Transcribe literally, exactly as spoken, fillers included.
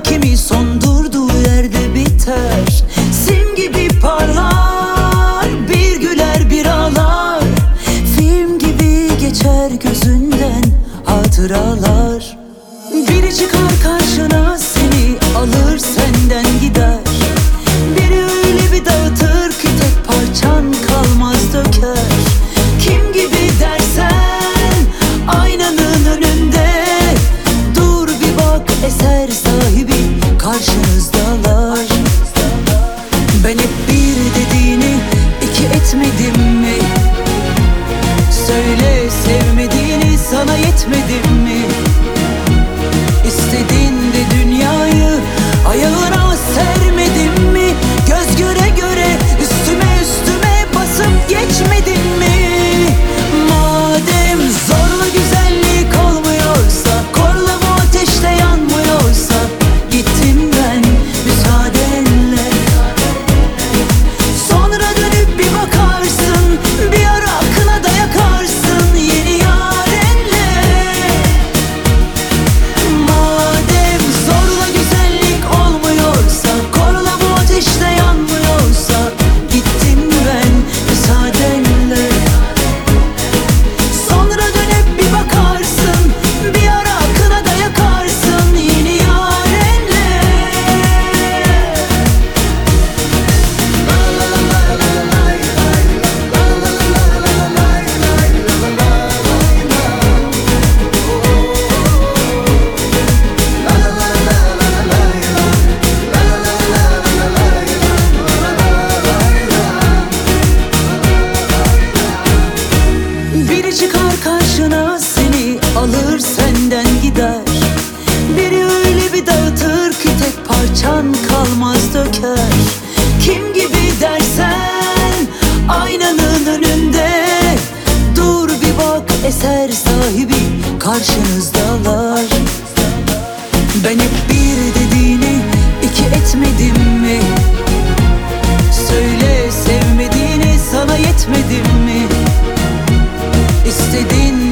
kimi son durduğu yerde biter. Sim gibi parlar, bir güler bir ağlar. Film gibi geçer gözünden hatıralar. Biri çıkar karşına, seni alır senden gider. Biri öyle bir dağıtır ki tek parçan kalmaz döker. Kim gibi dersen aynanın önünde, dur bir bak eser sahibi karşınızdalar. Ben hep bir dediğini iki etmedim mi? Söyle, sevmediğini sana yetmedim mi? İstedin de dünyayı ayağına sermedim mi? Göz göre göre üstüme üstüme basıp geçmedin mi? Madem zorla güzellik olmuyorsa, korla bu ateşte yanmıyorsa, gittim ben müsaadenle. Sonra dönüp bir bakarsın, bir ara akına da yakarsın yeni yarenle. Madem zorla güzellik olmuyorsa, korla bu ateşte yanmıyorsa, gittim ben müsaadenle. Sonra dönüp bir bakarsın, bir ara akına da yakarsın yeni yarenle. Biri çıkar karşına, seni alır senden gider. Biri öyle bir dağıtır ki tek parçan kalmaz döker. Kim gibi dersen aynanın önünde, dur bir bak eser sahibi karşınızdalar. Ben hep bir dediğini iki etmedim mi? Söyle, sevmediğini sana yetmedim mi? İstedin